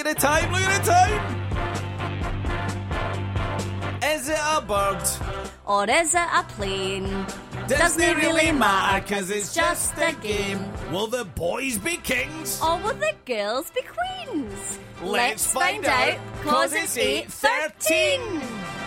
at the time, look at the time. Is it a bird? Or is it a plane? Doesn't it really matter, cause it's just a game. Will the boys be kings? Or will the girls be queens? Let's find out, cause it's 8:13.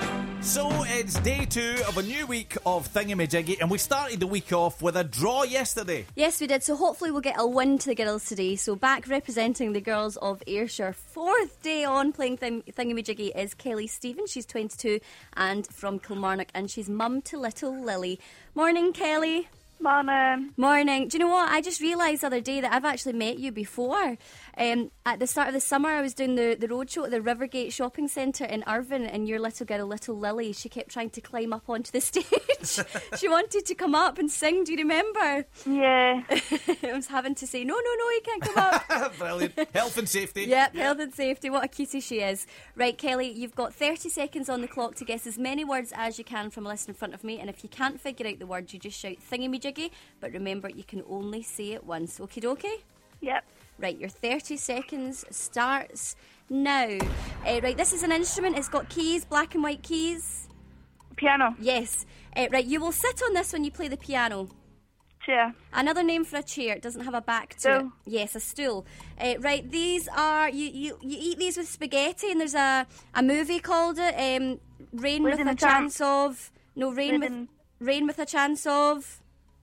So it's day 2 of a new week of Thingamajiggy, and we started the week off with a draw yesterday. Yes, we did. So hopefully we'll get a win to the girls today. So back representing the girls of Ayrshire, 4th day on playing Thingamajiggy is Kelly Stevens. She's 22 and from Kilmarnock, and she's mum to little Lily. Morning, Kelly. Morning. Morning. Do you know what? I just realised the other day that I've actually met you before. At the start of the summer, I was doing the roadshow at the Rivergate Shopping Centre in Irvine, and your little girl, little Lily, she kept trying to climb up onto the stage. She wanted to come up and sing. Do you remember? Yeah. I was having to say, no, you can't come up. Brilliant. Health and safety. Yep, health and safety. What a cutie she is. Right, Kelly, you've got 30 seconds on the clock to guess as many words as you can from a list in front of me, and if you can't figure out the word, you just shout Thingamajiggy, but remember, you can only say it once. Okie dokie? Yep. Right, your 30 seconds starts now. Right, this is an instrument. It's got keys, black and white keys. Piano. Yes. Right, you will sit on this when you play the piano. Chair. Another name for a chair. It doesn't have a back to Stool. it. Yes, a stool. Right, these are... You eat these with spaghetti, and there's a movie called it Rain with a Chance of... No, Rain with a Chance of...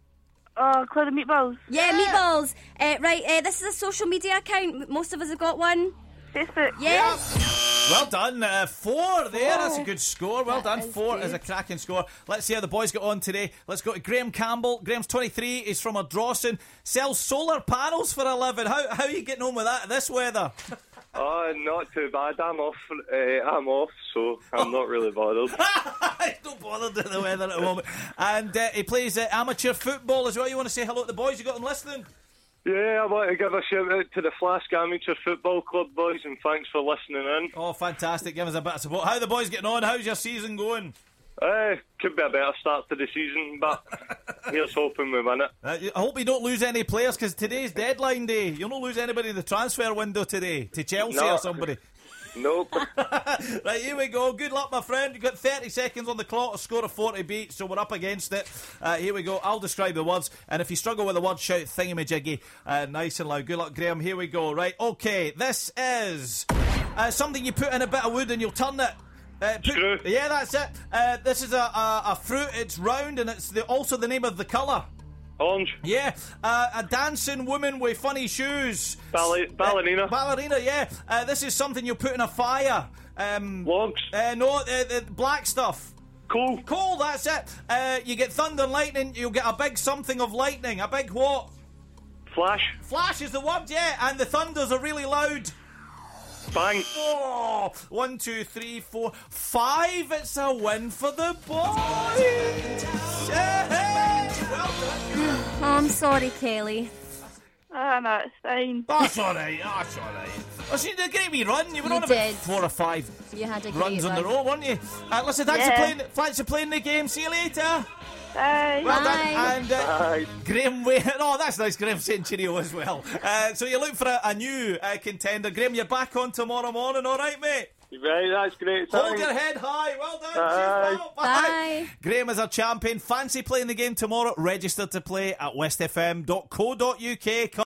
Oh, Cloud of Meatballs. Yeah, meatballs. Right, this is a social media account. Most of us have got one. Facebook. Yes. Well done. 4 there. That's a good score. Well done. is 4 good. is a cracking score. Let's see how the boys get on today. Let's go to Graham Campbell. Graham's 23. He's from Ardrossan. Sells solar panels for a living. How are you getting on with that this weather? Oh, not too bad. I'm off, so I'm not really bothered. Don't bother with the weather at the moment. And he plays amateur football as well. You want to say hello to the boys? You got them listening? Yeah, I want to give a shout out to the Flask Amateur Football Club boys, and thanks for listening in. Oh, fantastic. Give us a bit of support. How are the boys getting on? How's your season going? Could be a better start to the season, but here's hoping we win it. I hope you don't lose any players, because today's deadline day. You'll not lose anybody in the transfer window today to Chelsea or somebody. Nope. Right, here we go. Good luck, my friend. You've got 30 seconds on the clock, a score of 40 beats, so we're up against it. Here we go. I'll describe the words, and if you struggle with the word, shout Thingamajiggy nice and loud. Good luck, Graham. Here we go. Right, okay. This is something you put in a bit of wood and you'll turn it. Screw. Yeah, that's it. This is a fruit. It's round, and it's also the name of the colour. Orange. Yeah, a dancing woman with funny shoes. Ballerina. Ballerina, yeah. This is something you put in a fire. Logs. No, the black stuff. Cool. Cool, that's it. You get thunder and lightning, you'll get a big something of lightning. A big what? Flash. Flash is the word, yeah. And the thunders are really loud. Bang. Oh, 1, 2, 3, 4, 5. It's a win for the boys. Yeah. Well done. Oh, I'm sorry, Kelly. Oh, no, it's fine. That's alright, that's alright. Oh, so you did a great wee run. You were You on about did. 4 or 5 You had a great runs on the run. row, weren't you? Listen, thanks for playing the game. See you later. Bye. Well Bye. done. And Bye. Graham, oh, that's nice. Graham saying cheerio as well. So you look for a new contender. Graham, you're back on tomorrow morning, all right, mate? Right, that's great. Hold Thanks. your head high. Well done. Bye. Cheers, pal. Bye. Graham is our champion. Fancy playing the game tomorrow? Register to play at westfm.co.uk.